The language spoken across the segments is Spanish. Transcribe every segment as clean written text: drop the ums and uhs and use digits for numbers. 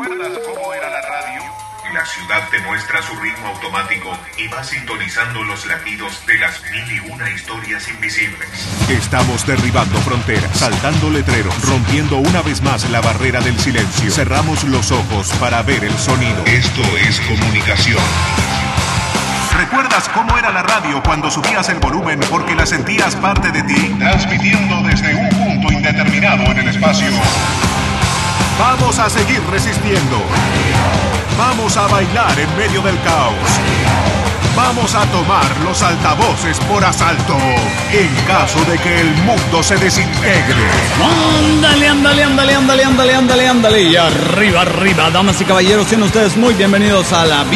¿Recuerdas cómo era la radio? La ciudad te muestra su ritmo automático y va sintonizando los latidos de las 1001 historias invisibles. Estamos derribando fronteras, saltando letreros, rompiendo una vez más la barrera del silencio. Cerramos los ojos para ver el sonido. Esto es comunicación. ¿Recuerdas cómo era la radio cuando subías el volumen porque la sentías parte de ti? Transmitiendo desde un punto indeterminado en el espacio. Vamos a seguir resistiendo. Vamos a bailar en medio del caos. Vamos a tomar los altavoces por asalto en caso de que el mundo se desintegre. Ándale, ándale, ándale, ándale, ándale, ándale, ándale. Y arriba, arriba, damas y caballeros, sean ustedes muy bienvenidos a la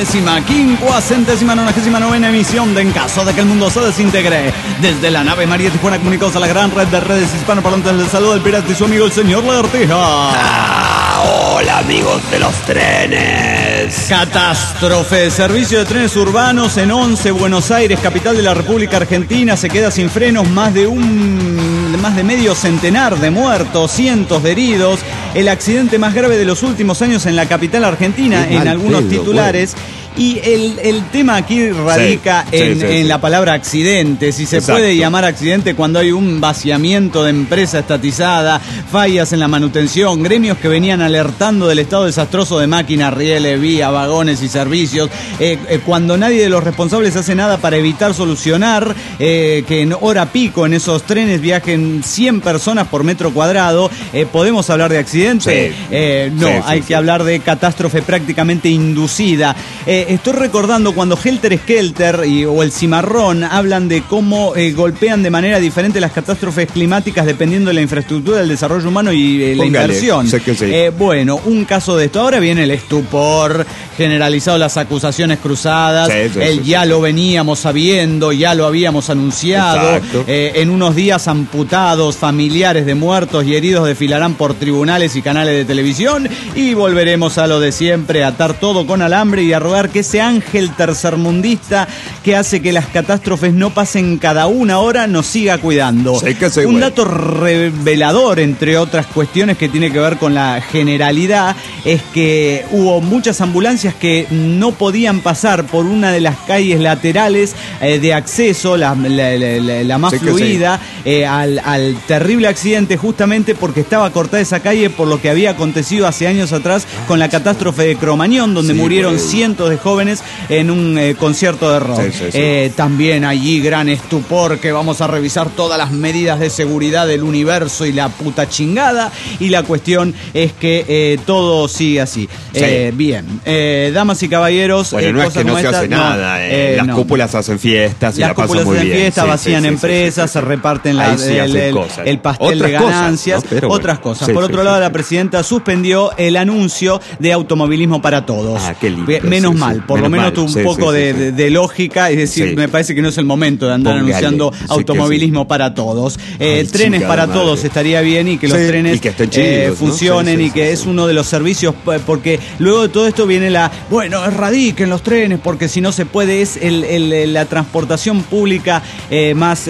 1599ª emisión de En caso de que el mundo se desintegre. Desde la nave María Tijuana, comunicados a la gran red de redes hispanoparlantes, les saluda el pirata y su amigo el señor Lagartija. Hola amigos de los trenes. Catástrofe. Servicio de trenes urbanos en Once, Buenos Aires, capital de la República Argentina, se queda sin frenos, más de medio centenar de muertos, cientos de heridos. El accidente más grave de los últimos años en la capital argentina, en algunos titulares. Bueno. Y el tema aquí radica en la palabra accidente. Si se puede llamar accidente cuando hay un vaciamiento de empresa estatizada, fallas en la manutención, gremios que venían alertando del estado desastroso de máquinas, rieles, vías, vagones y servicios, cuando nadie de los responsables hace nada para evitar solucionar que en hora pico en esos trenes viajen 100 personas por metro cuadrado. ¿Podemos hablar de accidente? Hay que hablar de catástrofe prácticamente inducida. Estoy recordando cuando Helter Skelter o el Cimarrón hablan de cómo golpean de manera diferente las catástrofes climáticas dependiendo de la infraestructura, del desarrollo humano y la inversión. Bueno, un caso de esto. Ahora viene el estupor generalizado, las acusaciones cruzadas. Ya lo veníamos sabiendo, ya lo habíamos anunciado. En unos días amputados, familiares de muertos y heridos desfilarán por tribunales y canales de televisión y volveremos a lo de siempre, a atar todo con alambre y a rogar que ese ángel tercermundista que hace que las catástrofes no pasen cada una hora nos siga cuidando. Un dato revelador, entre otras cuestiones que tiene que ver con la generalidad, es que hubo muchas ambulancias que no podían pasar por una de las calles laterales de acceso, la más fluida, al terrible accidente, justamente porque estaba cortada esa calle por lo que había acontecido hace años atrás con la catástrofe de Cromañón, donde murieron cientos de jóvenes en un concierto de rock. También allí gran estupor, que vamos a revisar todas las medidas de seguridad del universo y la puta chingada, y la cuestión es que todo sigue así. Bien, damas y caballeros, no es que no se hace nada, las cúpulas hacen fiestas y la pasan muy bien. Las cúpulas hacen fiestas, vacían empresas, se reparten el pastel de ganancias, otras cosas. Por otro lado, la presidenta suspendió el anuncio de automovilismo para todos. Qué lindo. Menos mal, por lo menos tuvo un poco de lógica, es decir, me parece que no es el momento de andar anunciando automovilismo para todos. Trenes para todos estaría bien, y que los trenes funcionen, y que es uno de los servicios, porque luego de todo esto viene erradiquen los trenes, porque si no se puede, es la transportación pública más,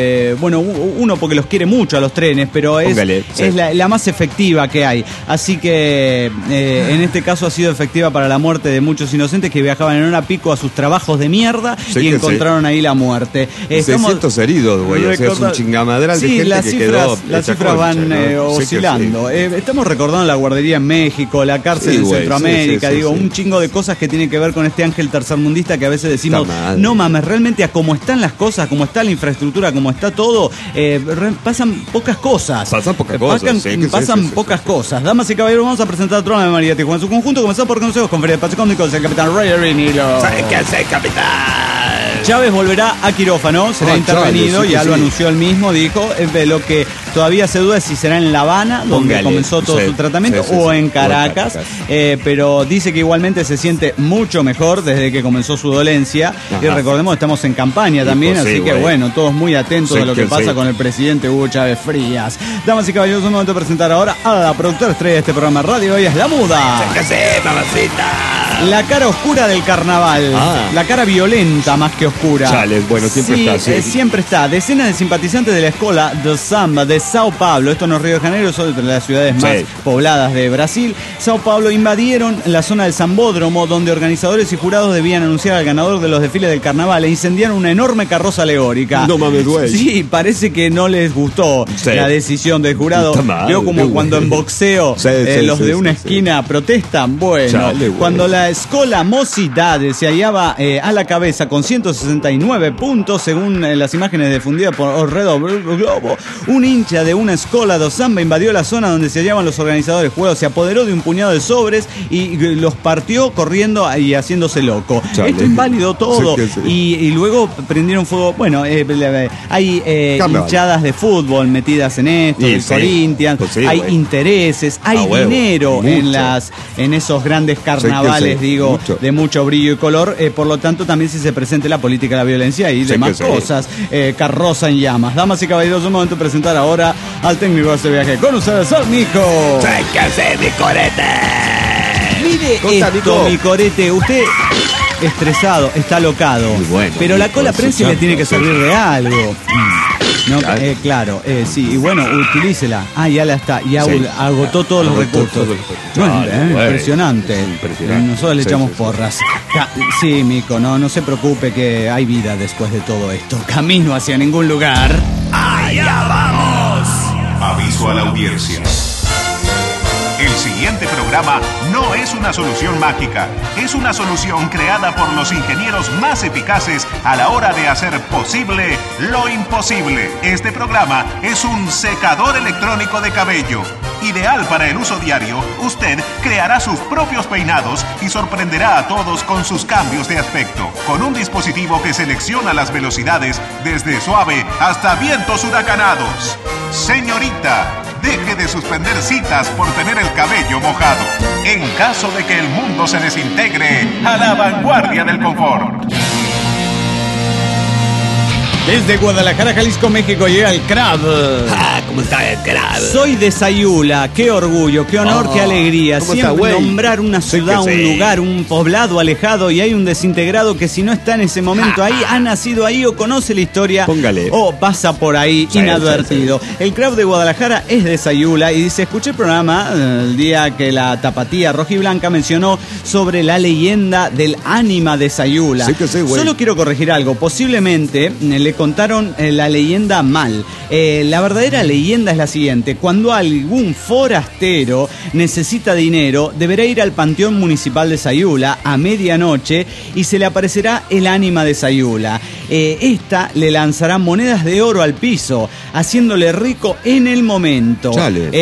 uno porque los quiere mucho a los trenes, pero es la más efectiva que hay. Así que en este caso ha sido efectiva para la muerte de muchos inocentes que viajaban en hora pico a sus trabajos de mierda y encontraron ahí la muerte. 600 heridos, güey. O sea, es un chingamadral de gente las que cifras, quedó. Las cifras van oscilando. Estamos recordando la guardería en México, la cárcel en Centroamérica, un chingo de cosas que tienen que ver con este ángel tercermundista que a veces decimos, no mames, realmente a cómo están las cosas, cómo está la infraestructura, cómo está todo, pasan pocas cosas. Pasan pocas cosas. Damas y caballeros, vamos a presentar a Trona de María Tijuana en su conjunto, comenzando por consejos con Feria de Pachecónicos, el capitán Ray Arenilo. ¿Sabe qué hace, capitán? Chávez volverá a quirófano, será intervenido, ya lo anunció él mismo, dijo, lo que todavía se duda es si será en La Habana, donde comenzó todo su tratamiento, o en Caracas, pero dice que igualmente se siente mucho mejor desde que comenzó su dolencia. Y recordemos, estamos en campaña también, así que bueno, todos muy atentos a lo que pasa con el presidente Hugo Chávez Frías. Damas y caballeros, es un momento de presentar ahora a la productora estrella de este programa de radio, ella es La Muda. ¿Qué hace, mamacita? La cara oscura del carnaval. La cara violenta más que oscura. Chale, bueno, siempre está así. Siempre está. Decenas de simpatizantes de la escuela de samba de Sao Paulo, esto no es Río de Janeiro, son de las ciudades más pobladas de Brasil. Sao Paulo invadieron la zona del Sambódromo, donde organizadores y jurados debían anunciar al ganador de los desfiles del carnaval e incendiaron una enorme carroza alegórica. No mames, güey. Sí, parece que no les gustó la decisión del jurado. Veo como cuando en boxeo los de una esquina protestan. Bueno, chale, cuando la Escola Mocidade se hallaba a la cabeza con 169 puntos, según las imágenes difundidas por Orredo Globo, un hincha de una escuela de samba invadió la zona donde se hallaban los organizadores juegos, se apoderó de un puñado de sobres y los partió corriendo y haciéndose loco. Chale. Esto invalidó todo. Y luego prendieron fuego. Bueno, hay hinchadas de fútbol metidas en esto, el Corinthians, hay intereses, hay dinero en esos grandes carnavales, de mucho brillo y color. Por lo tanto, también si se presente la política de la violencia y demás cosas. Carroza en llamas. Damas y caballeros, es un momento de presentar ahora al técnico de este viaje. Con ustedes, al Mico. ¡Sáquese, mi corete! Mire esto, mi corete. Usted estresado, está alocado. Bueno, pero la cola prensa le tiene que servir de algo. No, claro, sí, y bueno, utilícela. Ya la está, ya agotó todos los recursos. Bueno, impresionante. Nosotros le echamos porras. Sí, Mico, no se preocupe que hay vida después de todo esto. Camino hacia ningún lugar. ¡Allá vamos! Aviso a la audiencia. El siguiente programa no es una solución mágica, es una solución creada por los ingenieros más eficaces a la hora de hacer posible lo imposible. Este programa es un secador electrónico de cabello. Ideal para el uso diario, usted creará sus propios peinados y sorprenderá a todos con sus cambios de aspecto. Con un dispositivo que selecciona las velocidades desde suave hasta vientos huracanados. Señorita, deje de suspender citas por tener el cabello mojado. En caso de que el mundo se desintegre, a la vanguardia del confort. Desde Guadalajara, Jalisco, México, llega el Crab. ¿Cómo está el Crab? Soy de Sayula, qué orgullo, qué honor, qué alegría. Siempre nombrar una ciudad, un lugar, un poblado alejado y hay un desintegrado que si no está en ese momento ahí, ha nacido ahí o conoce la historia, o pasa por ahí inadvertido. El Crab de Guadalajara es de Sayula y dice, escuché el programa el día que la tapatía rojiblanca mencionó sobre la leyenda del ánima de Sayula. Solo quiero corregir algo, posiblemente le contaron la leyenda mal. La verdadera leyenda es la siguiente: cuando algún forastero necesita dinero, deberá ir al Panteón Municipal de Sayula a medianoche y se le aparecerá el ánima de Sayula. Esta le lanzará monedas de oro al piso, haciéndole rico en el momento.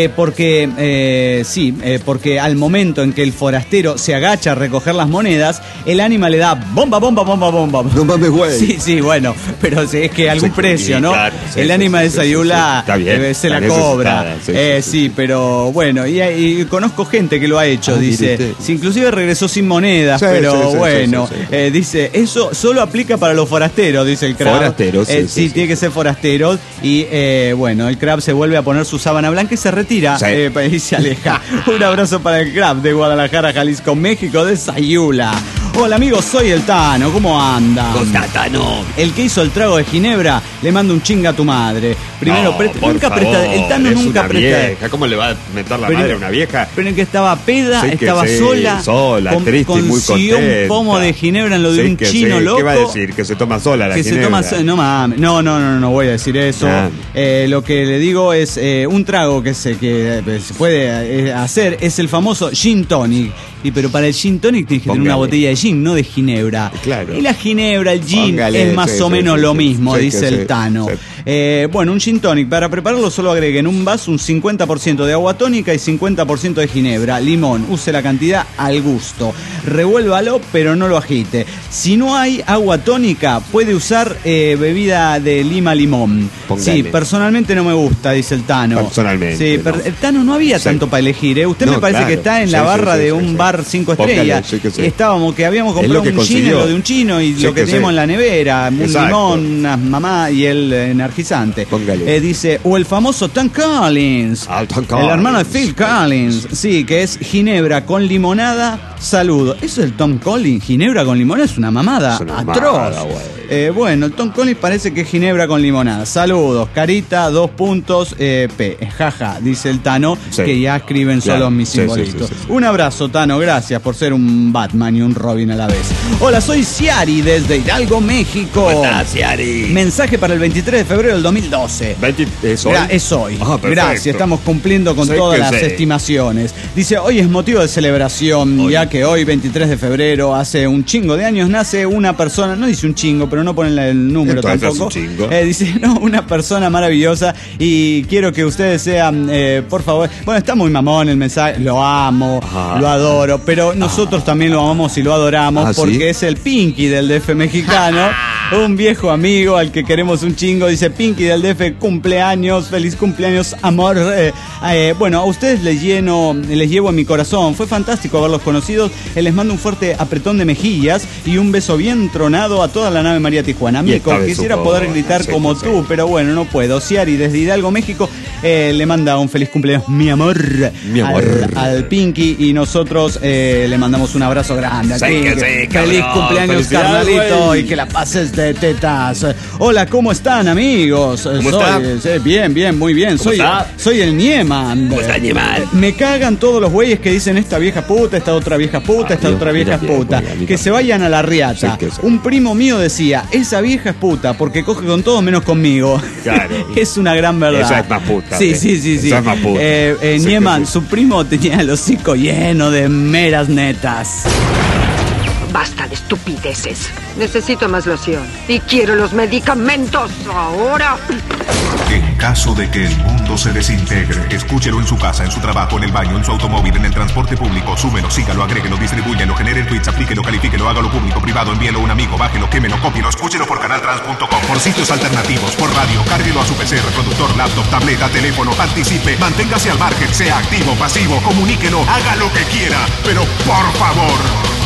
Porque al momento en que el forastero se agacha a recoger las monedas, el ánima le da bomba. No mames, güey. Sí, bueno, pero es que algún precio, ¿no? Claro, el ánima de Sayula se la cobra. Sí, pero bueno, y conozco gente que lo ha hecho, dice. Inclusive regresó sin monedas, dice, eso solo aplica para los forasteros, dice el Crab. Forasteros, tiene que ser forasteros. Y el Crab se vuelve a poner su sábana blanca y se retira y se aleja. Un abrazo para el Crab de Guadalajara, Jalisco, México, de Sayula. Hola amigos, soy el Tano, ¿cómo anda? Tano. El que hizo el trago de Ginebra le manda un chinga a tu madre. Primero, nunca presta. El Tano nunca presta. Vieja. ¿Cómo le va a meter la madre a una vieja? Pero en que estaba peda, estaba sola, triste y muy contenta. Un pomo de Ginebra en lo de un chino loco. ¿Qué va a decir? Que se toma sola la Ginebra. No mames. No voy a decir eso. Lo que le digo es un trago que se puede hacer es el famoso gin tonic. Pero para el gin tonic tienes que tener una botella de gin, no de ginebra. Claro. Y la ginebra, el gin, es más o menos lo mismo, dice el Tano. Un gin tonic, para prepararlo solo agregue en un vaso un 50% de agua tónica y 50% de ginebra, limón, use la cantidad al gusto. Revuélvalo, pero no lo agite. Si no hay agua tónica, puede usar bebida de lima-limón. Sí, personalmente no me gusta, dice el Tano. Personalmente. Sí, el Tano no había tanto para elegir, Usted me parece que está en la barra de un bar 5 estrellas. Estábamos que habíamos comprado un gin en lo de un chino y lo que teníamos en la nevera, un limón, una mamá y él en Argentina energizante. Póngale. Dice, o el famoso Tom Collins. Tom Collins. El hermano de Phil Collins. Sí, que es ginebra con limonada. Saludo. Eso es el Tom Collins. Ginebra con limonada es una mamada. Es una atroz. mamada, Bueno, el Tom Collins parece que es ginebra con limonada. Saludos. Carita, 2 puntos, P. Jaja, dice el Tano, sí. Que ya escriben solo mis simbolitos. Sí. Un abrazo, Tano. Gracias por ser un Batman y un Robin a la vez. Hola, soy Ciari desde Hidalgo, México. ¿Cómo estás, Ciari? Mensaje para el 23 de febrero del 2012. ¿Es hoy? Es hoy. Gracias, estamos cumpliendo con todas las estimaciones. Dice, hoy es motivo de celebración, ya que hoy, 23 de febrero, hace un chingo de años, nace una persona, no dice un chingo, pero no ponen el número tampoco. Dice, no, una persona maravillosa y quiero que ustedes sean, por favor, bueno, está muy mamón el mensaje, lo amo, lo adoro, pero nosotros también lo amamos y lo adoramos porque es el Pinky del DF mexicano, un viejo amigo al que queremos un chingo. Dice, Pinky del DF, cumpleaños, feliz cumpleaños, amor. Bueno, a ustedes les llevo en mi corazón, fue fantástico haberlos conocido. Les mando un fuerte apretón de mejillas y un beso bien tronado a toda la nave María Tijuana. Mico, quisiera poder gritar como tú, pero bueno, no puedo. Ciari desde Hidalgo, México, le manda un feliz cumpleaños, mi amor, al Pinky, y nosotros le mandamos un abrazo grande. Feliz cumpleaños, carnalito, y que la pases de tetas. Hola, ¿cómo están, amigos? ¿Cómo están? Bien, muy bien. Soy el Nieman. ¿Cómo está, Nieman? Me cagan todos los güeyes que dicen esta vieja puta, esta otra vieja puta, esta otra vieja puta. Que se vayan a la riata. Un primo mío decía, esa vieja es puta porque coge con todos menos conmigo. Claro. Es una gran verdad. Esa es más puta. Sí. Esa es más puta. Nieman, su primo tenía el hocico lleno de meras netas. Basta de estupideces. Necesito más loción. Y quiero los medicamentos ahora. En caso de que el mundo se desintegre, escúchelo en su casa, en su trabajo, en el baño, en su automóvil, en el transporte público. Súmelo, sígalo, agréguelo, distribúyelo, genere tweets, aplíquelo, califíquelo, hágalo público, privado, envíelo a un amigo, bájelo, quémelo, cópielo, escúchelo por canaltrans.com, por sitios alternativos, por radio, cárguelo a su PC, reproductor, laptop, tableta, teléfono, participe, manténgase al margen, sea activo, pasivo, comuníquelo, haga lo que quiera, pero por favor,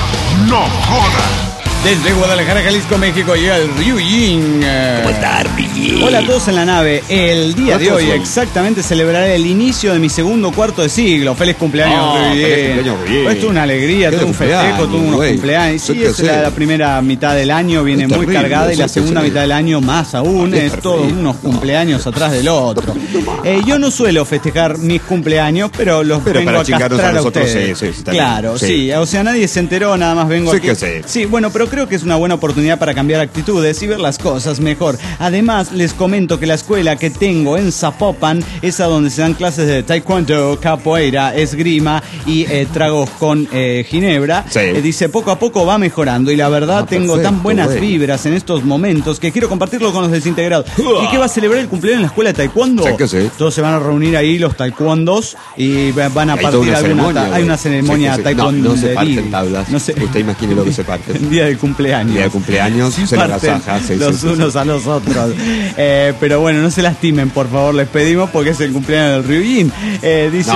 no joda. Desde Guadalajara, Jalisco, México, llega el Ryujin. ¿Cómo está, Ryujin? Hola a todos en la nave. El día de hoy exactamente celebraré el inicio de mi segundo cuarto de siglo. Feliz cumpleaños, Ryujin. Esto es una alegría, todo un festejo, todo unos cumpleaños. Sí, es la primera mitad del año, viene muy cargada, y la segunda mitad del año más aún. Es todos unos cumpleaños atrás del otro. Yo no suelo festejar mis cumpleaños, pero los vengo a castrar a ustedes. Claro, sí. O sea, nadie se enteró, nada más vengo aquí. Sí, bueno, pero creo que es una buena oportunidad para cambiar actitudes y ver las cosas mejor. Además, les comento que la escuela que tengo en Zapopan es a donde se dan clases de taekwondo, capoeira, esgrima y tragos con ginebra. Dice, poco a poco va mejorando y la verdad tengo tan buenas vibras en estos momentos que quiero compartirlo con los desintegrados. ¿Y qué va a celebrar el cumpleaños en la escuela de taekwondo? Todos se van a reunir ahí, los taekwondos, y van a partir alguna... Hay una ceremonia taekwondo. No se parten tablas. No sé. Usted imagine lo que se parte. Día del cumpleaños. Día de cumpleaños, se la agasaja. Los unos a los otros. Pero bueno, no se lastimen, por favor, les pedimos, porque es el cumpleaños del Ryujin. Dice,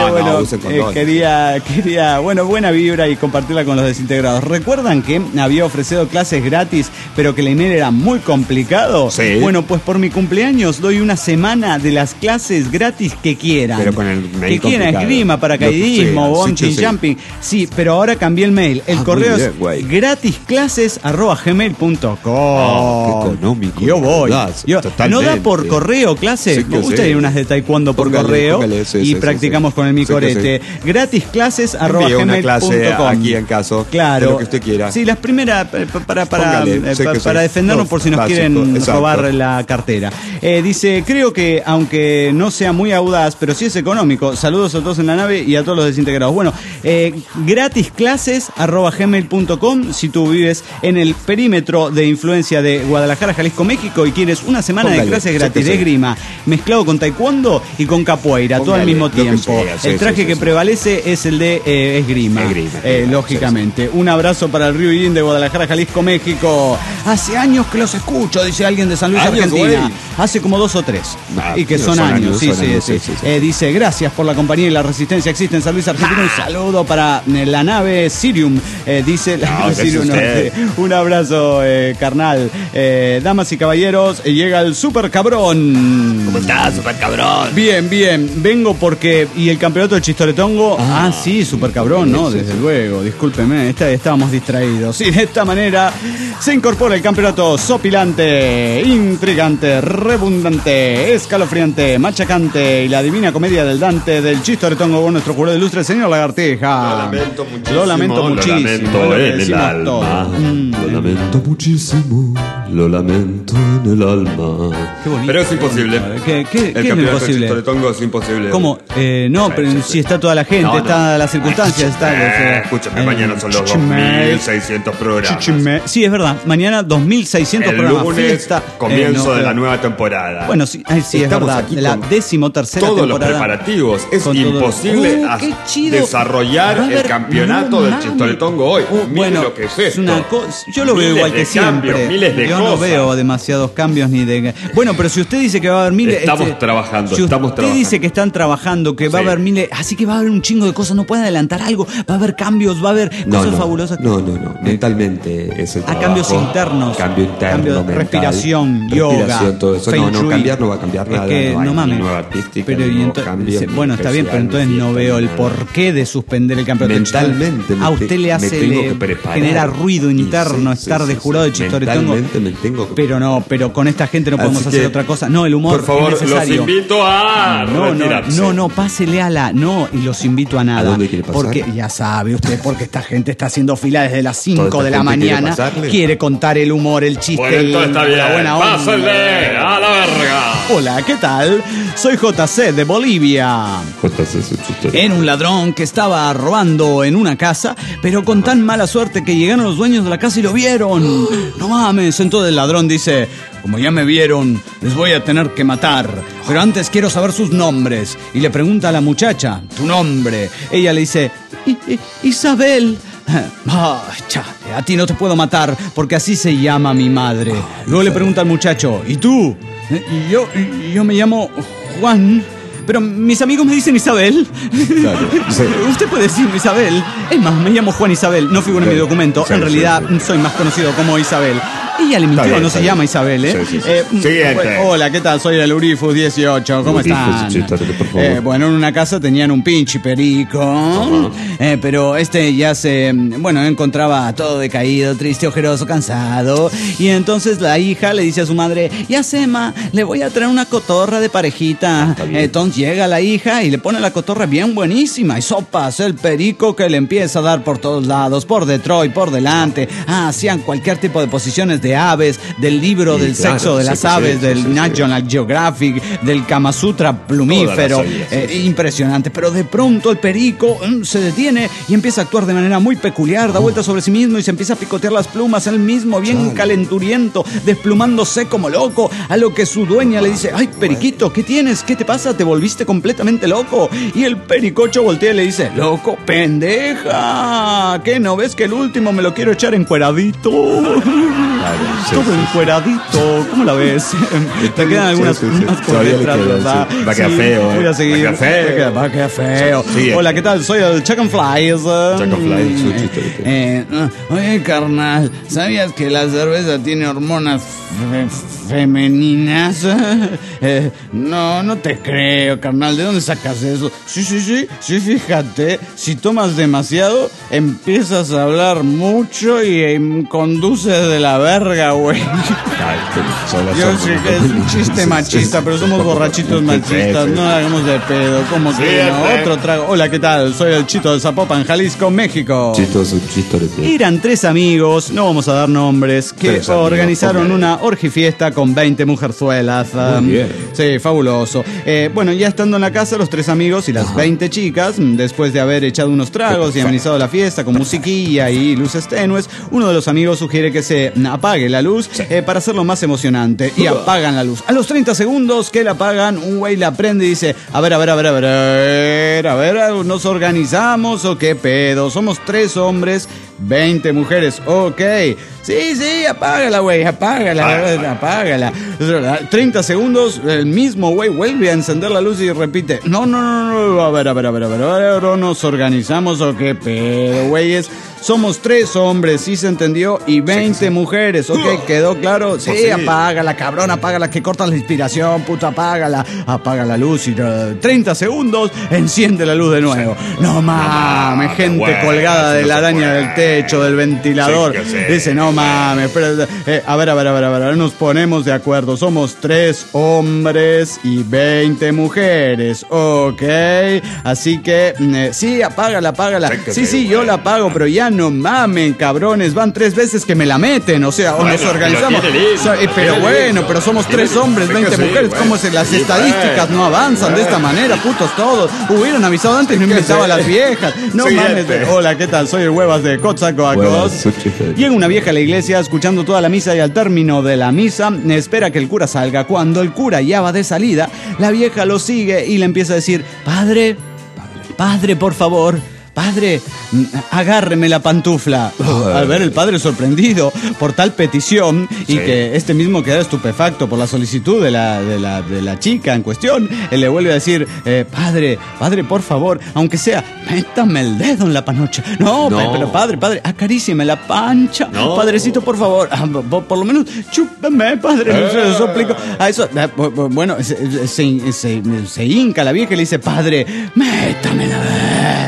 quería, buena vibra y compartirla con los desintegrados. ¿Recuerdan que había ofrecido clases gratis, pero que el email era muy complicado? Sí. Bueno, pues por mi cumpleaños doy una semana de las clases gratis que quieran. Pero con el mail que quieran, esgrima, paracaidismo, bungee jumping. Sí, pero ahora cambié el mail. El correo es gratisclases@gmail.com. Qué económico. Yo voy. ¿No da por correo clase? Me gusta ir unas de taekwondo por correo y practicamos con el micorete. Gratisclases@gmail.com. Aquí en caso. Claro. De lo que usted quiera. Sí, las primeras para defendernos por si nos quieren robar la cartera. Dice, creo que aunque no sea muy audaz, pero sí es económico. Saludos a todos en la nave y a todos los desintegrados. Bueno, gratisclases@gmail.com. Si tú vives en el perímetro de influencia de Guadalajara, Jalisco, México, y quieres una semana de clases gratis de esgrima mezclado con taekwondo y con capoeira, todo al mismo tiempo. El traje que prevalece es el de esgrima, lógicamente. Un abrazo para el Ryujin de Guadalajara, Jalisco, México. Hace años que los escucho, dice alguien de San Luis, Argentina. Hace como 2 o 3. Y que son años. Sí. Dice, gracias por la compañía y la resistencia existe en San Luis, Argentina. Un saludo para la nave Sirium. Dice la nave Sirium. Un abrazo, carnal. Damas y caballeros, llega el Super Cabrón. ¿Cómo estás, Super Cabrón? Bien, bien. Vengo porque... ¿Y el campeonato del Chistoretongo? Sí, Super Cabrón, ¿no? Desde luego. Discúlpeme, estábamos distraídos. Y de esta manera se incorpora el campeonato sopilante, intrigante, redundante, escalofriante, machacante y la divina comedia del Dante del Chistoretongo con nuestro jurado ilustre, el señor Lagartija. Lo lamento muchísimo. Lo lamento en el alma. Lo lamento muchísimo. Lo lamento en el alma. Qué bonito. Pero es imposible. ¿Qué es imposible? El Tongo es imposible. ¿Cómo? No, pero si está toda la gente, está las circunstancias, está... Escúchame, mañana son los 2.600 programas. Sí, es verdad. Mañana 2.600 programas. El lunes, comienzo de la nueva temporada. Bueno, sí, es verdad. La 13ª temporada. Todos los preparativos. Es imposible desarrollar el campeonato del Chistoretongo hoy. Bueno, lo que es esto. Yo lo veo igual que siempre. Yo no veo demasiados cambios ni de... Bueno, pero si usted dice que va a haber miles... Estamos trabajando, si usted dice que están trabajando, que va a haber miles... Así que va a haber un chingo de cosas, no puede adelantar algo. Va a haber cambios, va a haber cosas fabulosas. No. Mentalmente es el trabajo. Cambios internos. Cambio interno, mental, respiración, yoga, todo eso. No, cambiar no va a cambiar nada. Que no mames. Nueva artística, pero bueno, está bien, pero entonces no veo el porqué de suspender el campeonato. Mentalmente. A usted le genera ruido interno estar de jurado de Chistoretongo. Pero con esta gente no podemos hacer otra cosa. No, el humor por favor, es necesario. Los invito a retirarse. No, pásele y los invito a nada. ¿A dónde quiere pasar? Porque ya sabe usted, porque esta gente está haciendo fila desde las 5 de la mañana. Quiere contar el humor, el chiste, bueno, está bien. La buena onda. Pásenle a la verga. Hola, ¿qué tal? Soy JC de Bolivia. JC es un chiste. Era un ladrón que estaba robando en una casa, pero con tan mala suerte que llegaron los dueños de la casa y lo vieron. No mames, entonces el ladrón dice: como ya me vieron, les voy a tener que matar. Pero antes quiero saber sus nombres. Y le pregunta a la muchacha: ¿tu nombre? Ella le dice: Isabel. A ti no te puedo matar porque así se llama mi madre. Luego le pregunta al muchacho: ¿y tú? Yo me llamo Juan. Pero mis amigos me dicen Isabel. Claro, sí. Usted puede decirme Isabel. Es más, me llamo Juan Isabel. No figura en mi documento. En realidad soy más conocido como Isabel. Ella le mintió, no se llama Isabel, ¿eh? Sí. Siguiente. Hola, ¿qué tal? Soy el Urifus 18. ¿Cómo están? Bueno, en una casa tenían un pinche perico. Pero ya encontraba todo decaído, triste, ojeroso, cansado. Y entonces la hija le dice a su madre: ya sé, ma, le voy a traer una cotorra de parejita. Entonces llega la hija y le pone la cotorra bien buenísima. Y sopas el perico que le empieza a dar por todos lados, por Detroit, por delante. Hacían cualquier tipo de posiciones de aves, del libro del sexo de las aves, del National Geographic, del Kama Sutra plumífero. Impresionante. Pero de pronto el perico se detiene y empieza a actuar de manera muy peculiar, da vueltas sobre sí mismo y se empieza a picotear las plumas él mismo, bien calenturiento, desplumándose como loco, a lo que su dueña le dice: ay, periquito, ¿qué tienes? ¿Qué te pasa? ¿Te volviste completamente loco? Y el pericocho voltea y le dice: loco, pendeja, ¿qué no ves que el último me lo quiero echar encueradito? Todo encueradito, ¿cómo la ves? Te quedan algunas más por detrás, ¿verdad? Va a quedar feo, voy a seguir. Va a quedar feo. Hola, ¿qué tal? Soy el Chuck and Flies. Oye, carnal, ¿sabías que la cerveza tiene hormonas femeninas? No te creo, carnal. ¿De dónde sacas eso? Sí, fíjate. Si tomas demasiado, empiezas a hablar mucho y conduces de la verga, güey. Yo sé que es un chiste machista, pero somos borrachitos machistas. No hagamos de pedo. ¿Cómo que no? Otro trago. Hola, ¿qué tal? Soy el Chito de Zapopan, Jalisco, México. Eran 3 amigos, no vamos a dar nombres, que organizaron una orgifiesta con 20 mujerzuelas. Muy bien. Sí, fabuloso. Bueno, ya estando en la casa, los 3 amigos y las 20 chicas, después de haber echado unos tragos y amenizado la fiesta con musiquilla y luces tenues, uno de los amigos sugiere que se apague la luz para hacerlo más emocionante. Y apagan la luz. A los 30 segundos que la apagan, un güey la prende y dice: a ver, ¿nos organizamos o qué pedo? Somos 3 hombres 20 mujeres, ok. Sí, apágala, güey, apágala. 30 segundos, el mismo güey vuelve a encender la luz y repite, no, a ver, ahora nos organizamos o qué pedo, güeyes. Somos 3 hombres, sí se entendió, y 20 mujeres, ok, ¿quedó claro? Sí, apágala, cabrón, apágala, que corta la inspiración, puta, apágala. Apaga la luz y 30 segundos, enciende la luz de nuevo. No mames, gente colgada de la araña del techo, del ventilador. Dice, no mames, a ver, nos ponemos de acuerdo. Somos 3 hombres y 20 mujeres, ok. Así que, sí, apágala. Sí, yo la apago, pero ya no mamen, cabrones, van 3 veces que me la meten, o sea, o nos organizamos. Pero bueno, pero somos 3 hombres, 20 mujeres, ¿cómo se las estadísticas no avanzan de esta manera, putos todos? Hubieran avisado antes y no invitaba a las viejas. No mames. Hola, ¿qué tal? Soy el Huevas de Coatzacoalcos. Llega una vieja a la iglesia escuchando toda la misa y al término de la misa espera que el cura salga. Cuando el cura ya va de salida, la vieja lo sigue y le empieza a decir, padre, por favor, padre, agárreme la pantufla. Al ver el padre sorprendido por tal petición y que este mismo queda estupefacto por la solicitud de la chica en cuestión, él le vuelve a decir, padre, por favor, aunque sea, métame el dedo en la panocha. No. Pero padre, acarícieme la pancha. No. Padrecito, por favor, por lo menos chúpeme, padre. Se suplico. A eso, bueno, se hinca la vieja y le dice, padre, métamela a ver.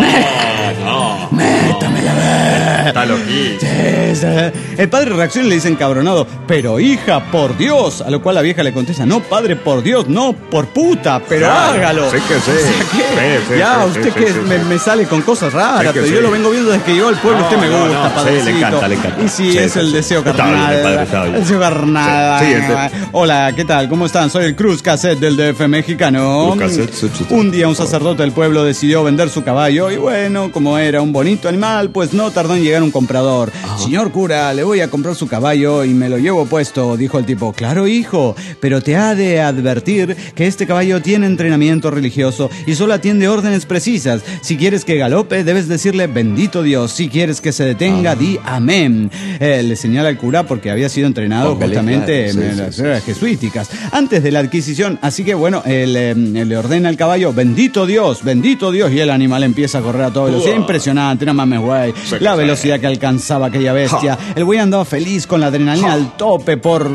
Métamela a ver. Está loquito. El padre reacciona y le dice encabronado, pero hija, por Dios. A lo cual la vieja le contesta, no, padre, por Dios, no, por puta, pero hágalo. Sí. Usted me sale con cosas raras, pero yo lo vengo viendo desde que llegó al pueblo. Usted me gusta, padrecito. Le encanta. Y si es el deseo carnal. El deseo carnal. Hola, ¿qué tal? ¿Cómo están? Soy el Cruz Cassette del DF mexicano. Un día un sacerdote del pueblo decidió vender su caballo y bueno, como era un bonito animal, pues no tardó en llegar un comprador. Señor cura, le voy a comprar su caballo y me lo llevo puesto, dijo el tipo. Claro, hijo, pero te ha de advertir que este caballo tiene entrenamiento religioso y solo atiende órdenes precisas. Si quieres que galope, debes decirle bendito Dios. Si quieres que se detenga, di amén. Le señala el cura porque había sido entrenado justamente en las jesuíticas antes de la adquisición. Así que bueno, le ordena al caballo, bendito Dios, y el animal empieza a correr a toda velocidad. Impresionante, no mames, güey. La velocidad que alcanzaba aquella bestia. El güey andaba feliz con la adrenalina al tope por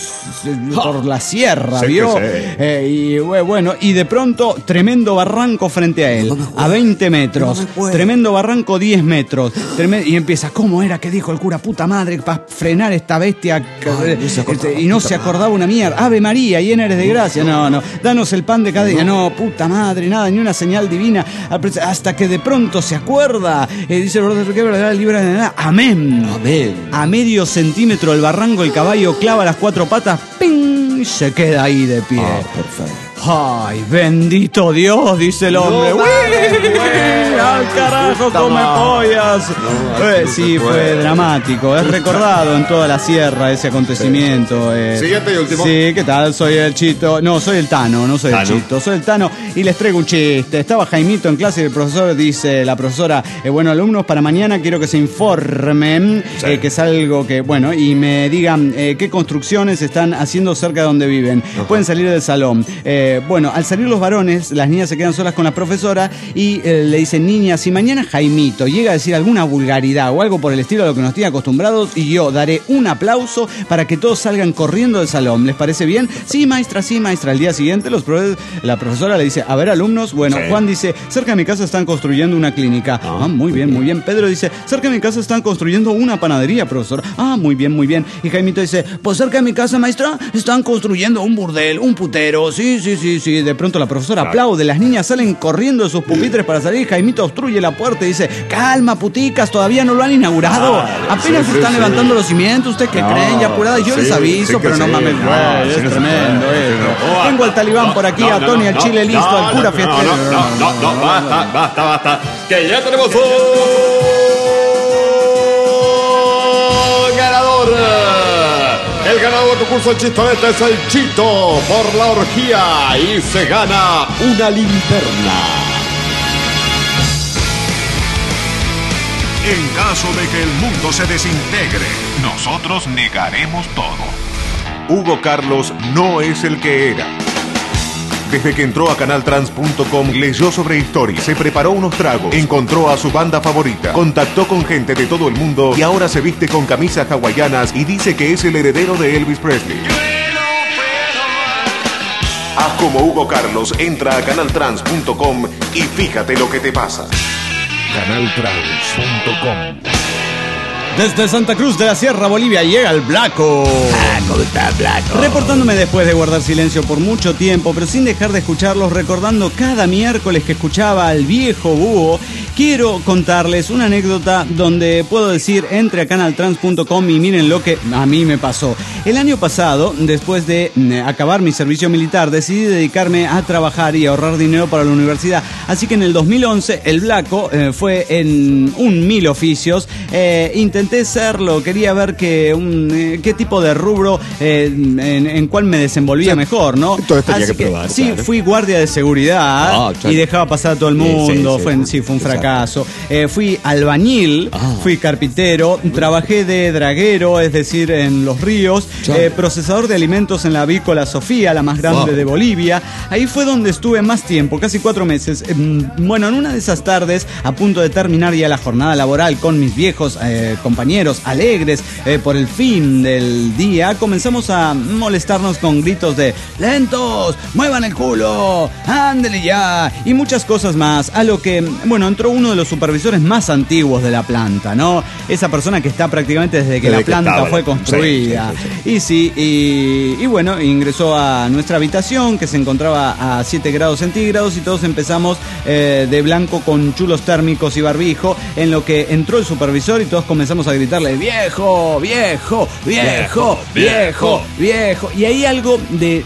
la sierra, ¿vio? Y bueno, y de pronto, tremendo barranco frente a él, a 20 metros. Tremendo barranco, 10 metros. Y empieza, ¿cómo era que dijo el cura? Puta madre, para frenar esta bestia. Y no se acordaba una mierda. Ave María, llena eres de gracia. No. Danos el pan de cada día. No, puta madre, nada, ni una señal divina. Hasta que de pronto se acuerda. Dice el Lord de verdad, libre de nada. Amén. A medio centímetro del barranco, el caballo clava las 4 patas. ¡Ping! Y se queda ahí de pie. Perfecto. ¡Ay, bendito Dios! Dice el hombre. ¡Al carajo, come pollas! Sí, fue dramático. Es recordado en toda la sierra ese acontecimiento. Siguiente y último. Sí, ¿qué tal? Soy el Chito. No, soy el Tano, no soy el Chito. Soy el Tano y les traigo un chiste. Estaba Jaimito en clase y el profesor dice, la profesora, bueno, alumnos, para mañana quiero que se informen, que es algo que, bueno, y me digan qué construcciones están haciendo cerca de donde viven. Pueden salir del salón. Bueno, al salir los varones, las niñas se quedan solas con la profesora y le dicen, niñas, si mañana Jaimito llega a decir alguna vulgaridad o algo por el estilo a lo que nos tiene acostumbrados, y yo daré un aplauso para que todos salgan corriendo del salón. ¿Les parece bien? Sí, maestra, sí, maestra. Al día siguiente la profesora le dice, a ver, alumnos, bueno, Juan dice, cerca de mi casa están construyendo una clínica. Muy bien. Pedro dice, cerca de mi casa están construyendo una panadería, profesora. Muy bien. Y Jaimito dice, pues cerca de mi casa, maestra, están construyendo un burdel, un putero. Sí. De pronto la profesora aplaude, las niñas salen corriendo de sus pupitres para salir. Jaimito obstruye la puerta y dice, calma, puticas, todavía no lo han inaugurado. Apenas están levantando los cimientos. ¿Ustedes qué creen? Ya apurada, yo les aviso, pero no mames, es tremendo esto. Tengo al talibán por aquí, a Tony, al Chile listo, al cura fiestero. No, basta. Que ya tenemos un ganador. El ganador del concurso del Chistolete es el Chito por la orgía y se gana una linterna. En caso de que el mundo se desintegre, nosotros negaremos todo. Hugo Carlos no es el que era. Desde que entró a canaltrans.com, leyó sobre historia, se preparó unos tragos, encontró a su banda favorita, contactó con gente de todo el mundo y ahora se viste con camisas hawaianas y dice que es el heredero de Elvis Presley. Haz como Hugo Carlos, entra a canaltrans.com y fíjate lo que te pasa. canaltrans.com. Desde Santa Cruz de la Sierra, Bolivia, llega el Blanco. ¿Cómo está, Blanco? Reportándome después de guardar silencio por mucho tiempo, pero sin dejar de escucharlos, recordando cada miércoles que escuchaba al viejo búho, quiero contarles una anécdota donde puedo decir, entre a canaltrans.com y miren lo que a mí me pasó. El año pasado, después de acabar mi servicio militar, decidí dedicarme a trabajar y ahorrar dinero para la universidad. Así que en el 2011, el Blanco fue en un 1000 oficios. Intenté serlo, quería ver qué tipo de rubro, en cuál me desenvolvía mejor, ¿no? Todo esto tenía que probar. Sí, claro. Fui guardia de seguridad y dejaba pasar a todo el mundo. Fue un fracaso. Fui albañil, fui carpintero, trabajé de draguero, es decir, en los ríos, procesador de alimentos en la avícola Sofía, la más grande de Bolivia. Ahí fue donde estuve más tiempo, casi 4 meses. Bueno, en una de esas tardes, a punto de terminar ya la jornada laboral con mis viejos compañeros alegres por el fin del día, comenzamos a molestarnos con gritos de lentos, muevan el culo, ándele ya, y muchas cosas más, a lo que, bueno, entró uno de los supervisores más antiguos de la planta, ¿no? Esa persona que está prácticamente desde que la planta fue construida. Y bueno, ingresó a nuestra habitación, que se encontraba a 7 grados centígrados, y todos empezamos de blanco con chulos térmicos y barbijo, en lo que entró el supervisor y todos comenzamos a gritarle viejo, viejo, viejo, viejo, viejo. Y ahí algo de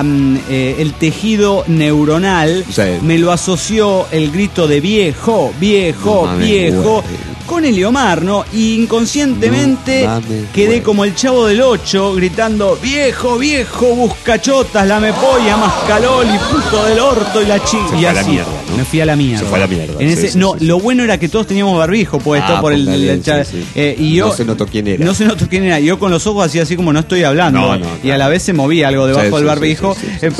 el tejido neuronal me lo asoció el grito de viejo, viejo, viejo con Eliomar, ¿no? Y inconscientemente quedé como el Chavo del 8 gritando viejo, viejo, buscachotas, la mepolla, mascaloli, puto del orto y la chica. Y así me fui a la mierda. Se fue a la mierda. Lo bueno era que todos teníamos barbijo puesto por el y yo no se notó quién era. No se notó quién era. Yo con los ojos hacía así como no estoy hablando. Y a la vez se movía algo debajo del barbijo.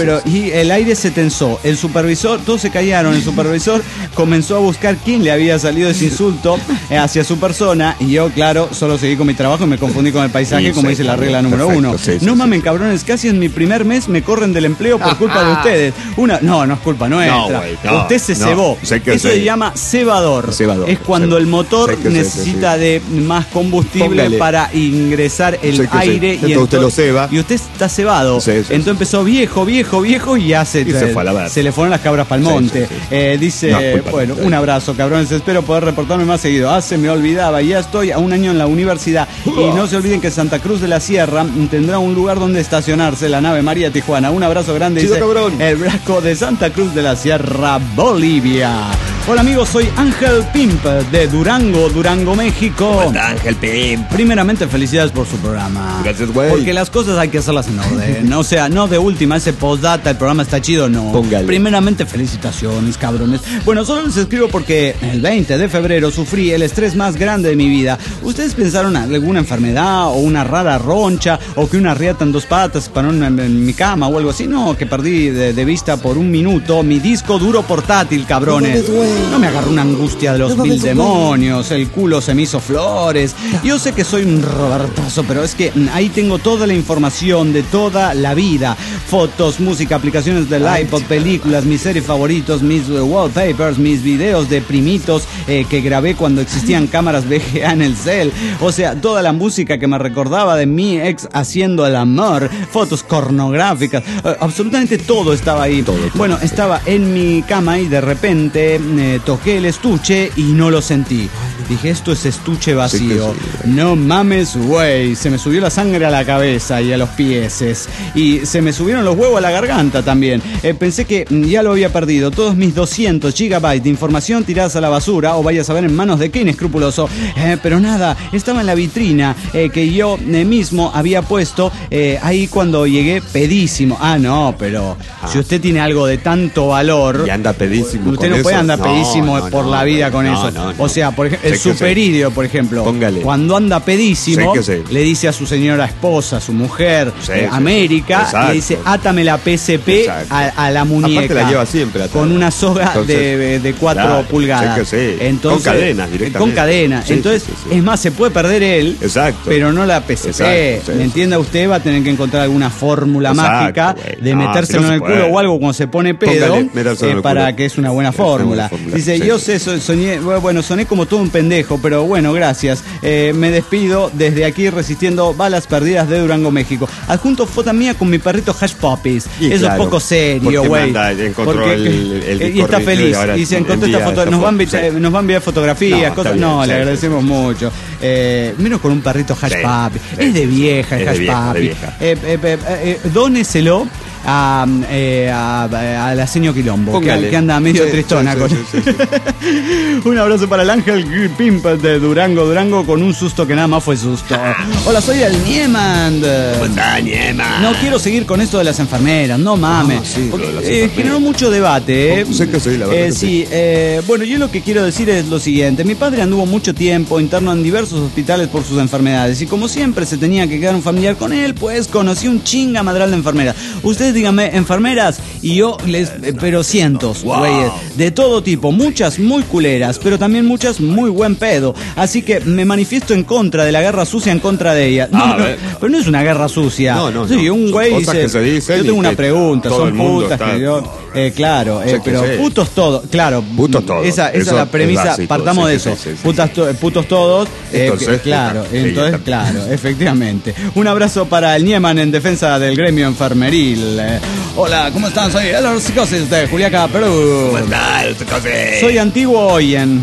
Y el aire se tensó. El supervisor, todos se callaron. El supervisor comenzó a buscar quién le había salido ese insulto hacia su persona. Y yo, claro, solo seguí con mi trabajo y me confundí con el paisaje, como dice la regla número 1. No mamen, cabrones, casi en mi primer mes me corren del empleo por culpa de ustedes. No es culpa nuestra. Usted se cebó. Eso se llama cebador. Es cuando el motor necesita de más combustible para ingresar el aire y usted lo ceba. Y usted está cebado. Entonces empezó viejo, viejo, viejo y ya se fue a la verga. Se le fueron las cabras para el monte. Dice, bueno, un abrazo, cabrones. Espero poder reportarme más seguido. Se me olvidaba, ya estoy a un año en la universidad. Y no se olviden que Santa Cruz de la Sierra tendrá un lugar donde estacionarse, la nave María Tijuana. Un abrazo grande, dice el Blanco de Santa Cruz de la Sierra, Bolivia. Hola amigos, soy Ángel Pimp de Durango, México. ¿Cómo está, Ángel Pimp? Primeramente, felicidades por su programa. Gracias, güey. Porque las cosas hay que hacerlas en orden. O sea, no de última, ese postdata, el programa está chido, no. Póngale. Primeramente, felicitaciones, cabrones. Bueno, solo les escribo porque el 20 de febrero sufrí el estrés más grande de mi vida. ¿Ustedes pensaron en alguna enfermedad o una rara roncha o que una riata en 2 patas para en mi cama o algo así? No, que perdí de vista por 1 minuto mi disco duro portátil, cabrones. No me agarró una angustia de los 1000 demonios, el culo se me hizo flores. Yo sé que soy un Robertazo, pero es que ahí tengo toda la información de toda la vida. Fotos, música, aplicaciones del iPod, películas, mis series favoritos, mis wallpapers, mis videos de primitos que grabé cuando existían cámaras VGA en el cel. O sea, toda la música que me recordaba de mi ex haciendo el amor, fotos pornográficas, absolutamente todo estaba ahí. Bueno, estaba en mi cama y de repente toqué el estuche y no lo sentí. Dije, esto es estuche vacío. No mames, güey. Se me subió la sangre a la cabeza y a los pieses. Y se me subieron los huevos a la garganta también. Pensé que ya lo había perdido. Todos mis 200 gigabytes de información tiradas a la basura, o vaya a saber en manos de qué inescrupuloso. Pero nada, estaba en la vitrina que yo mismo había puesto ahí cuando llegué pedísimo. No, pero si usted tiene algo de tanto valor... Y anda pedísimo. Usted no puede andar pedísimo. pedísimo por la vida con eso. O sea, por ejemplo, el superidio, por ejemplo, cuando anda pedísimo, le dice a su señora esposa, a su mujer, América, le dice, átame la PSP a la muñeca. Aparte la lleva siempre con una soga de 4 pulgadas. Entonces, con cadenas directamente. Con cadenas. Entonces, es más, se puede perder él, pero no la PSP. ¿Me entienda usted? Va a tener que encontrar alguna fórmula mágica de metérselo en el culo o algo cuando se pone pedo, para que es una buena fórmula. Dice, yo sé, soné como todo un pendejo, pero bueno, gracias. Me despido desde aquí resistiendo balas perdidas de Durango, México. Adjunto foto mía con mi perrito Hash Puppies. Eso es poco serio, güey. Y está feliz. Y se encontró esta foto. Nos va a enviar fotografías, cosas. Le agradecemos mucho. Menos con un perrito Hash Puppies. Es de vieja el Hash Puppies. Dóneselo a la señor Quilombo, que anda medio tristona. Un abrazo para el Ángel Pimp de Durango, con un susto que nada más fue susto. Hola, soy el Nieman. No quiero seguir con esto de las enfermeras, no mames. Generó mucho debate. Sé que soy la verdad. Bueno, yo lo que quiero decir es lo siguiente. Mi padre anduvo mucho tiempo interno en diversos hospitales por sus enfermedades, y como siempre se tenía que quedar un familiar con él, pues conocí un chingamadral de enfermeras. Ustedes díganme, enfermeras, y yo pero cientos, güeyes, de todo tipo, muchas muy culeras, pero también muchas muy buen pedo. Así que me manifiesto en contra de la guerra sucia, en contra de ella. Pero no es una guerra sucia. Sí, un güey dice, yo tengo una pregunta, son putas que yo... claro, pero putos todos, claro, putos todos. Esa es la premisa, básico, partamos de eso. Putos todos, claro, efectivamente. Un abrazo para el Nieman en defensa del gremio enfermeril. Hola, ¿cómo están? Soy el Psicosis de Juliaca, Perú. ¿Cómo estás, Psicosis? Soy antiguo oyen.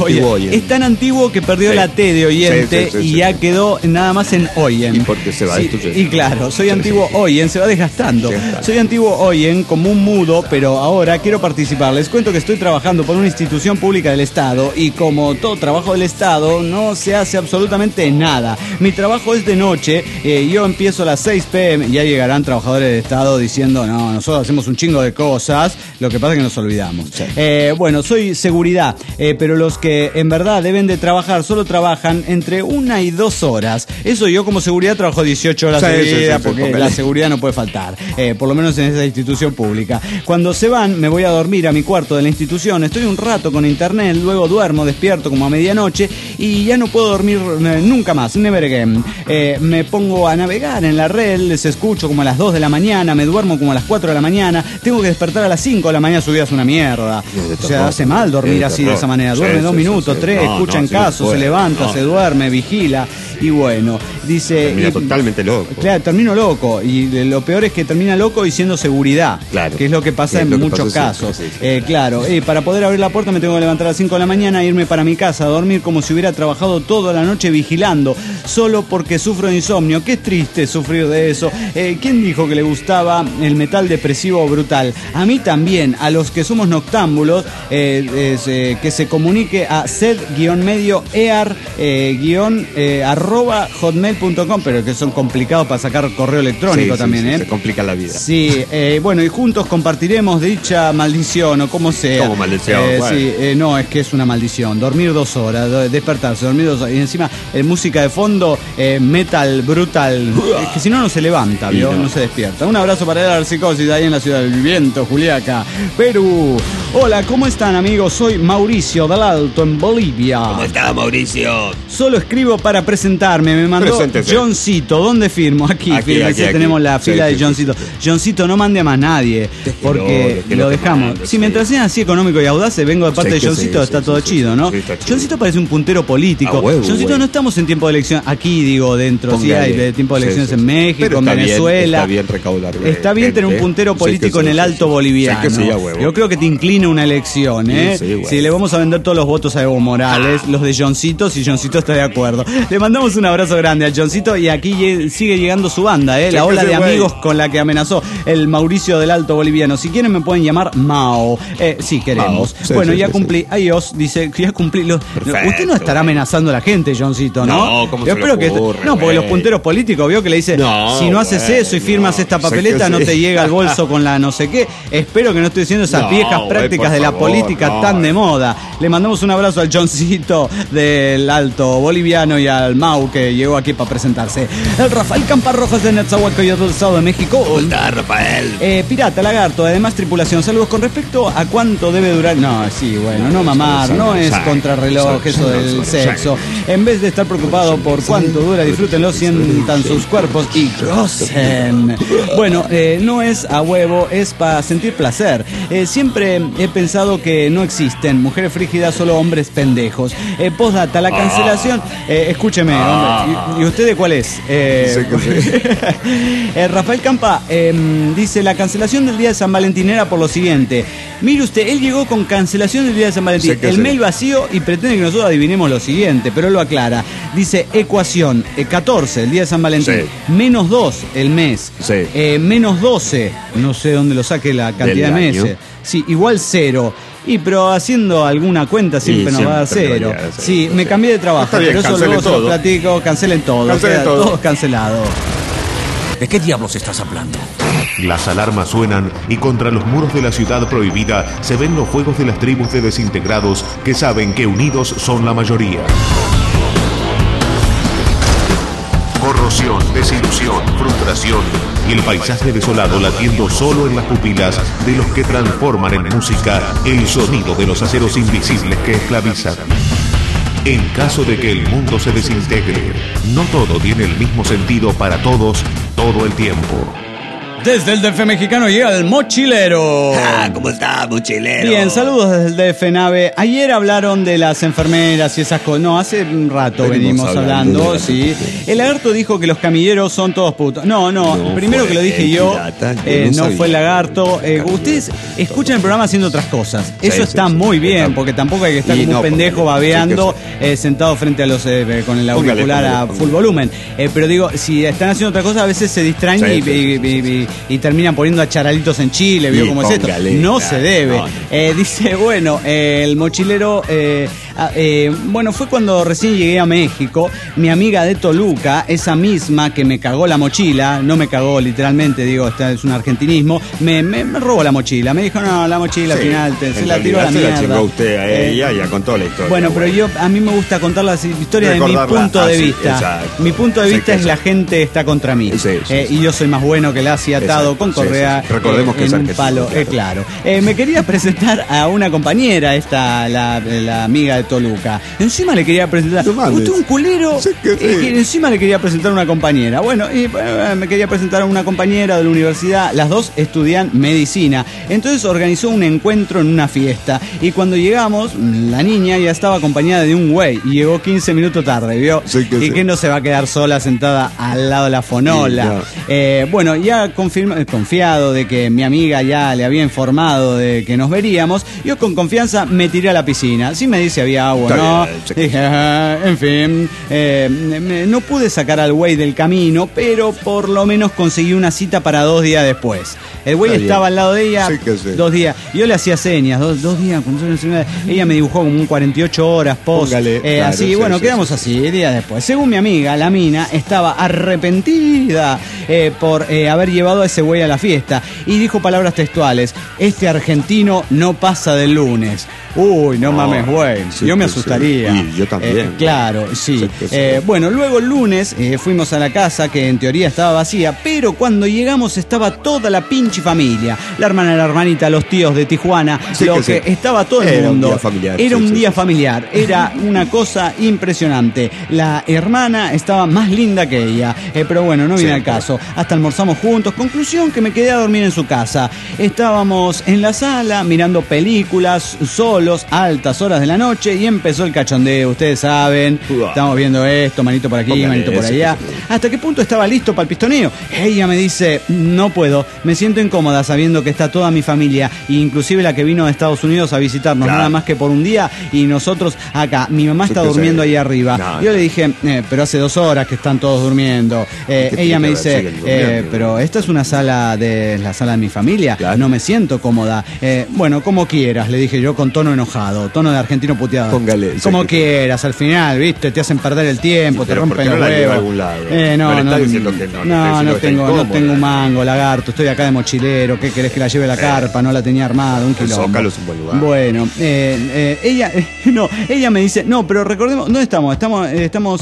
Es tan antiguo que perdió la T de oyente y ya quedó nada más en oyen. Y porque se va destruyendo. Y claro, soy antiguo oyen, se va desgastando. Soy antiguo oyen como un mudo, pero ahora quiero participar. Les cuento que estoy trabajando por una institución pública del Estado, y como todo trabajo del Estado, no se hace absolutamente nada. Mi trabajo es de noche, yo empiezo a las 6 p.m. Ya llegarán trabajadores del Estado diciendo, no, nosotros hacemos un chingo de cosas, lo que pasa es que nos olvidamos. Bueno, soy seguridad, pero los que en verdad deben de trabajar solo trabajan entre 1 y 2 horas. Eso yo como seguridad trabajo 18 horas seguidas, porque la seguridad no puede faltar, por lo menos en esa institución pública. Cuando se van, me voy a dormir a mi cuarto de la institución, estoy un rato con internet, luego duermo, despierto como a medianoche y ya no puedo dormir nunca más, never again. Me pongo a navegar en la red, les escucho como a las 2 de la mañana, me duermo como a las 4 de la mañana, tengo que despertar a las 5 de la mañana, su vida es una mierda. O sea, hace mal dormir así de esa manera. Duerme 2 minutos, 3, escucha en caso, se levanta, se duerme, vigila, y bueno, dice... Termina totalmente loco. Claro, termino loco, y lo peor es que termina loco y siendo seguridad, que es lo que pasa en muchos casos. Claro, para poder abrir la puerta me tengo que levantar a las 5 de la mañana, irme para mi casa, a dormir como si hubiera trabajado toda la noche vigilando, solo porque sufro de insomnio. Qué triste sufrir de eso. ¿Quién dijo que le gustaba el metal depresivo brutal? A mí también. A los que somos noctámbulos, que se comunique a sed-medio-ear @hotmail.com, pero que son complicados para sacar correo electrónico también. Se complica la vida. Sí, bueno, y juntos compartiremos dicha maldición, o como sea. ¿Cómo maldición? No, es que es una maldición. Dormir 2 horas, despertarse, dormir 2 horas, y encima música de fondo, metal brutal. Es que si no se levanta, ¿vio? No se despierta. Un abrazo para el Psicosis ahí en la ciudad del viento, Juliaca, Perú. Hola, ¿cómo están, amigos? Soy Mauricio del Alto, en Bolivia. ¿Cómo está, Mauricio? Solo escribo para presentarme. Me mandó Johncito. ¿Dónde firmo? Aquí tenemos la fila de Johncito. Johncito, no mande a más nadie, porque lo dejamos. Si mientras sean así económico y audaces, vengo de parte de Johncito, está todo chido, ¿no? Johncito parece un puntero político. Johncito, no estamos en tiempo de elección. Aquí, digo, dentro, sí hay de tiempo de elecciones en México, en Venezuela. Está bien recaudar. Está bien tener un puntero político en el Alto Boliviano. Yo creo que te inclina una elección, si le vamos a vender todos los votos a Evo Morales, los de Johncito, si Johncito está de acuerdo. Le mandamos un abrazo grande a Johncito, y aquí sigue llegando su banda, la ola de amigos con la que amenazó el Mauricio del Alto Boliviano. Si quieren me pueden llamar Mao. Sí, queremos. Bueno, ya cumplí. Adiós, dice, ya cumplí. Usted no estará amenazando a la gente, Johncito, ¿no? No, ¿cómo yo se espero le ocurre, que no, porque los punteros políticos vio que le dice, si no haces eso y firmas esta papeleta, no te llega al bolso con la no sé qué. Espero que no estoy diciendo esas viejas prácticas prácticas de la política tan de moda. Le mandamos un abrazo al Johncito del Alto Boliviano y al Mau que llegó aquí para presentarse. El Rafael Camparrojas de Netzahualcóyotl del Estado de México. Hola, Rafael. Pirata, lagarto, además tripulación. Saludos. Con respecto a cuánto debe durar. No, sí, bueno, no mamar, no es contrarreloj eso del sexo. En vez de estar preocupado por cuánto dura, disfrútenlo, sientan sus cuerpos y gocen. Bueno, no es a huevo, es para sentir placer. Siempre he pensado que no existen mujeres frígidas, solo hombres pendejos. Postdata, la cancelación. Escúcheme, hombre. ¿Y usted de cuál es? Rafael Campa dice: la cancelación del día de San Valentín era por lo siguiente. Mire usted, él llegó con cancelación del día de San Valentín, el mail vacío, y pretende que nosotros adivinemos lo siguiente, pero él lo aclara. Dice: ecuación, 14 el día de San Valentín, menos 2 el mes, menos 12, no sé dónde lo saque la cantidad de meses, sí, igual 0. Pero haciendo alguna cuenta siempre nos va a dar 0. Sí, me cambié de trabajo, bien, pero eso luego se lo platico, cancelen todo, todos cancelados. ¿De qué diablos estás hablando? Las alarmas suenan y contra los muros de la ciudad prohibida se ven los fuegos de las tribus de desintegrados que saben que unidos son la mayoría. Corrosión, desilusión, frustración y el paisaje desolado latiendo solo en las pupilas de los que transforman en música el sonido de los aceros invisibles que esclavizan. En caso de que el mundo se desintegre, no todo tiene el mismo sentido para todos todo el tiempo. Desde el DF mexicano llega el mochilero. ¿Cómo está, mochilero? Bien, saludos desde el DF, nave. Ayer hablaron de las enfermeras y esas cosas. No, hace un rato venimos hablando, sí. El lagarto dijo que los camilleros son todos putos. No, primero que lo dije yo, no fue el lagarto. Ustedes escuchan el programa haciendo otras cosas. Eso está muy bien, porque tampoco hay que estar como un pendejo babeando sentado frente a los con el auricular a full volumen. Pero digo, si están haciendo otra cosa, a veces se distraen y terminan poniendo a charalitos en Chile, ¿vio cómo es esto? No se debe. Dice, bueno, el mochilero, bueno, fue cuando recién llegué a México, mi amiga de Toluca, esa misma que me cagó la mochila, no me cagó literalmente, digo, es un argentinismo, me robó la mochila, me dijo, no, la mochila al final se la tiró a la mierda. Se la chingó usted a ella y ya contó la historia. Bueno, pero a mí me gusta contar las historias de mi punto de vista. Exacto. Mi punto de vista es la gente está contra mí. Y yo soy más bueno que la hacía atado con correa recordemos que en un palo, claro. Me quería presentar a una compañera, la amiga de Toluca. Encima le quería presentar usted un culero, encima le quería presentar a una compañera. Bueno, me quería presentar a una compañera de la universidad. Las dos estudian medicina. Entonces organizó un encuentro en una fiesta. Y cuando llegamos, la niña ya estaba acompañada de un güey. Y llegó 15 minutos tarde, ¿vio? Que no se va a quedar sola sentada al lado de la fonola. Bueno, ya confiado de que mi amiga ya le había informado de que nos veríamos, yo con confianza me tiré a la piscina. Sí me dice había agua, ¿no? Dije, en fin, no pude sacar al güey del camino, pero por lo menos conseguí una cita para 2 días después. El güey estaba al lado de ella 2 días. Yo le hacía señas, 2 días. Ella me dibujó como un 48 horas post. Así, bueno, quedamos así, días después. Según mi amiga, la mina estaba arrepentida por haber llevado a ese güey a la fiesta y dijo palabras textuales: este argentino no pasa del lunes. Uy, no mames, güey. Yo me asustaría. Y yo también. Claro, sí. Bueno, luego el lunes fuimos a la casa que en teoría estaba vacía, pero cuando llegamos estaba toda la pinche familia. La hermana, la hermanita, los tíos de Tijuana, estaba todo el mundo. Era un día familiar. Era una cosa impresionante. La hermana estaba más linda que ella, pero bueno, no viene al caso. Hasta almorzamos juntos. Conclusión, que me quedé a dormir en su casa. Estábamos en la sala mirando películas solos, altas horas de la noche, y empezó el cachondeo. Ustedes saben, estamos viendo esto, manito por aquí, manito por allá. ¿Hasta qué punto estaba listo para el pistoneo? Ella me dice, no puedo, me siento incómoda sabiendo que está toda mi familia, inclusive la que vino de Estados Unidos a visitarnos, nada más que por un día, y nosotros acá. Mi mamá está durmiendo ahí arriba. Yo le dije, pero hace 2 horas que están todos durmiendo. Ella me dice, pero esta es una sala de la sala de mi familia, no me siento cómoda. Bueno, como quieras, le dije yo con tono enojado, tono de argentino puteado. Póngale. Como quieras, al final, ¿viste? Te hacen perder el tiempo, te rompen los huevos. A algún lado. No tengo un mango, lagarto, estoy acá de mochilero, ¿qué querés que la lleve a la carpa? No la tenía armada, un quilombo. El Zócalo es un buen lugar. Bueno, ella me dice, no, pero recordemos, ¿dónde estamos? Estamos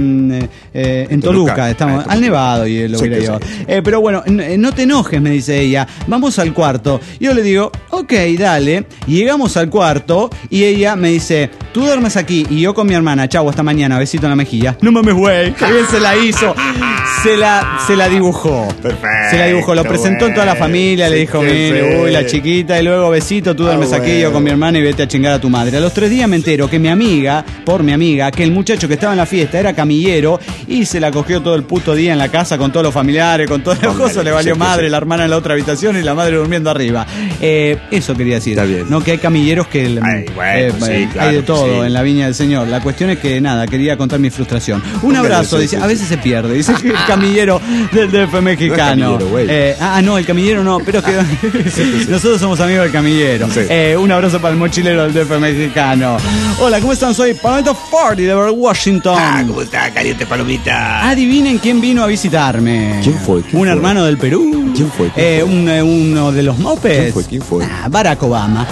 en Toluca, estamos al Nevado y lo hubiera llevado. Pero bueno, no te enojes, me dice ella, vamos al cuarto. Yo le digo, ok, dale. Y llegamos al cuarto y ella me dice, tú duermes aquí y yo con mi hermana, chau, hasta mañana, besito en la mejilla. No mames, güey, que bien se la hizo. Se la dibujó. Perfecto. Se la dibujó, lo presentó en toda la familia, le dijo, mire, uy, la chiquita, y luego besito, tú duermes aquí, yo con mi hermana y vete a chingar a tu madre. A los 3 días me entero que mi amiga, que el muchacho que estaba en la fiesta era camillero y se la cogió todo el puto día en la casa con todos los familiares, con todas las cosas, le valió madre, la hermana en la otra habitación y la madre durmiendo arriba. Eso quería decir. Está bien. No, que hay camilleros que hay de todo en la viña del Señor. La cuestión es que nada, quería contar mi frustración. Un abrazo, dice, a veces se pierde, dice el camillero del DF mexicano. No, el camillero no, pero que nosotros somos amigos del camillero. Sí. Un abrazo para el mochilero del DF mexicano. Hola, ¿cómo están? Soy Palomita Forti de Washington. ¿Cómo está, caliente palomita? Adivinen quién vino a visitarme. ¿Quién fue? Un hermano del Perú. ¿Quién fue? Uno de los mopes. ¿Quién fue? Barack Obama.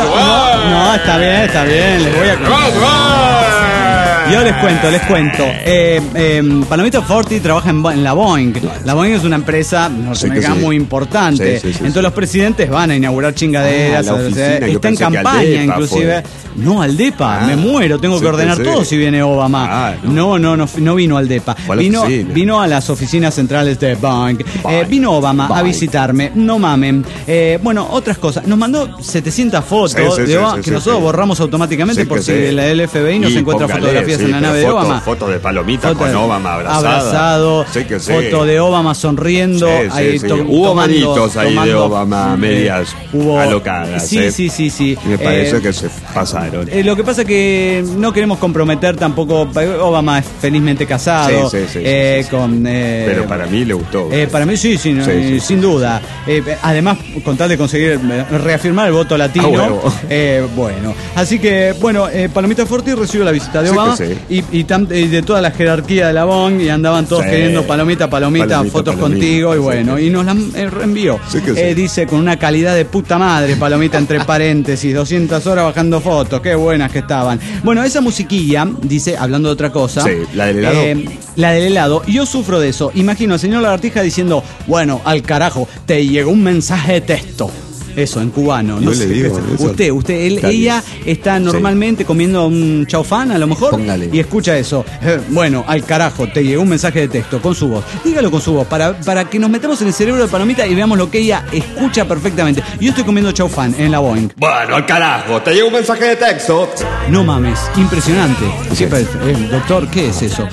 No, está bien, les voy a contar. Yo les cuento. Palomita Forti trabaja en la Boeing. La Boeing es una empresa norteamericana muy importante. Entonces los presidentes van a inaugurar chingaderas. Está en campaña, inclusive. No, al DEPA, me muero, tengo que ordenar todo si viene Obama. No vino al DEPA. Vino a las oficinas centrales de Boeing. Vino Obama a visitarme, no mamen. Bueno, otras cosas. Nos mandó 700 fotos de Obama que nosotros borramos automáticamente por si el FBI no se encuentra fotografías en la nave de Obama. Fotos de Palomita con Obama abrazado. Foto de Obama sonriendo. Hubo manitos ahí de Obama, medias alocadas. Sí. Me parece que se pasaron. Lo que pasa es que no queremos comprometer tampoco. Obama es felizmente casado. Pero para mí le gustó. Para mí sin duda. Además, con tal de conseguir reafirmar el voto latino. Bueno, así que, Palomita Forti recibió la visita de Obama y de toda la jerarquía de la Boeing y andaban todos queriendo palomita, fotos contigo y nos la envió. Dice con una calidad de puta madre, Palomita entre paréntesis, 200 horas bajando fotos, qué buenas que estaban. Bueno, esa musiquilla, dice, hablando de otra cosa. Sí, la del helado. La del helado, yo sufro de eso. Imagino al señor Lagartija diciendo, bueno, al carajo, te llegó un mensaje de texto. Eso, en cubano. No sé. Ella está normalmente comiendo un chaufán, a lo mejor. Póngale. Y escucha eso. Bueno, al carajo, te llegó un mensaje de texto con su voz. Dígalo con su voz, para que nos metamos en el cerebro de Palomita y veamos lo que ella escucha perfectamente. Yo estoy comiendo chaufán en la Boeing. Bueno, al carajo, te llegó un mensaje de texto. No mames, impresionante. Siempre, doctor, ¿qué es eso?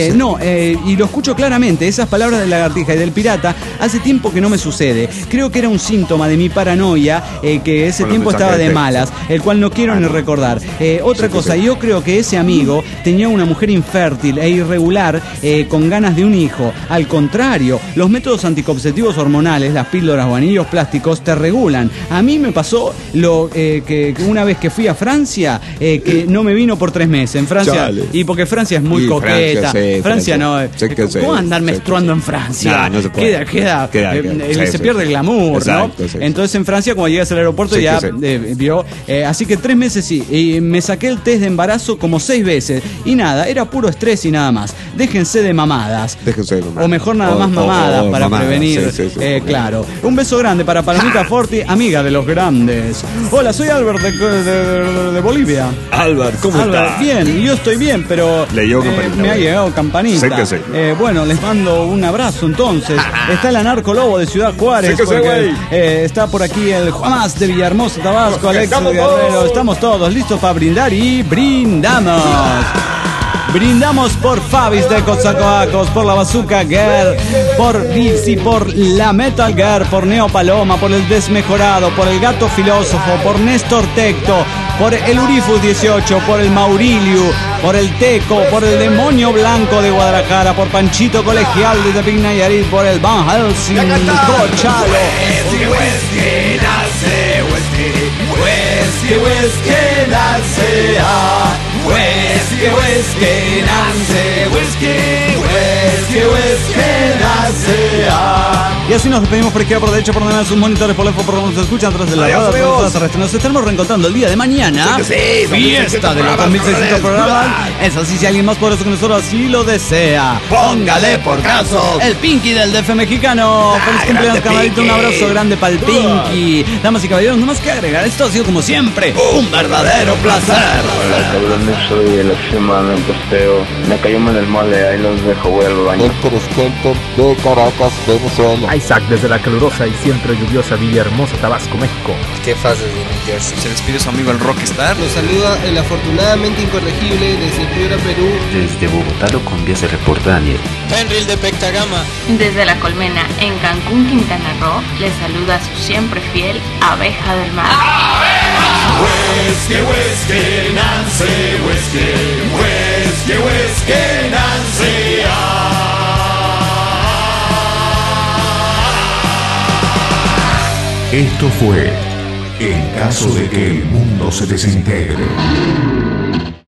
Y lo escucho claramente. Esas palabras de Lagartija y del pirata, hace tiempo que no me sucede. Creo que era un síntoma de mi paranoia. Que ese tiempo estaba de malas, el cual no quiero ni recordar. Otra cosa, yo creo que ese amigo tenía una mujer infértil e irregular con ganas de un hijo. Al contrario, los métodos anticonceptivos hormonales, las píldoras o anillos plásticos, te regulan. A mí me pasó que una vez que fui a Francia, que no me vino por 3 meses en Francia. Chale. Y porque Francia es muy coqueta. Francia no. ¿Cómo andar menstruando en Francia? No se puede. Se pierde el glamour, exacto, ¿no? Entonces en Francia, cuando llegas al aeropuerto, vio. Así que 3 meses sí. Y me saqué el test de embarazo como 6 veces. Y nada, era puro estrés y nada más. Déjense de mamadas. O mejor nada más mamadas para prevenir. Claro. Un beso grande para Palomita Forti, amiga de los grandes. Hola, soy Albert de Bolivia. Albert, ¿cómo estás? Bien, yo estoy bien, pero me ha llegado campanita. Bueno, les mando un abrazo entonces. Está el Anarco Lobo de Ciudad Juárez. Está por aquí el Juanás de Villahermosa, Tabasco, Alexis Guerrero. Estamos todos listos para brindar y brindamos. Brindamos por Fabis de Coatzacoalcos, por la Bazooka Girl, por Dizzy, por la Metal Girl, por Neo Paloma, por el Desmejorado, por el Gato Filósofo, por Néstor Tecto, por el Urifus 18, por el Mauriliu, por el Teco, por el Demonio Blanco de Guadalajara, por Panchito Colegial de Tepic Nayarit, por el Van Helsing Cochalo. whisky, Nancy, whisky, Nancy, whisky, Nancy. Y así nos despedimos por izquierda, por derecha, por delante de sus monitores, por lejos, por donde nos escuchan, atrás de la radio terrestre. Nos estaremos reencontrando el día de mañana. Fiesta de los 2600 programas. Es así, si alguien más poderoso que nosotros así lo desea. Póngale por caso el Pinky del DF mexicano. Feliz cumpleaños, camarito. Un abrazo grande para el Pinky. Damas y caballeros, no más que agregar. Esto ha sido como siempre un verdadero placer. Hola, cabrones, soy el extremadamente feo. Me cayó mal el mole, ahí los dejo, voy al baño. De Caracas, Venezuela. Isaac desde la calurosa y siempre lluviosa Villahermosa, Tabasco, México. ¿Qué fase de New Jersey? Se despide su amigo el Rockstar. Nos saluda el afortunadamente incorregible desde Piura, Perú. Desde Bogotá, Colombia, se reporta Daniel. Fenril de Pectagama. Desde La Colmena, en Cancún, Quintana Roo, les saluda su siempre fiel Abeja del Mar. Whiskey, whiskey, Nancy, whiskey, whiskey, whiskey, Nancy. Esto fue En caso de que el mundo se desintegre.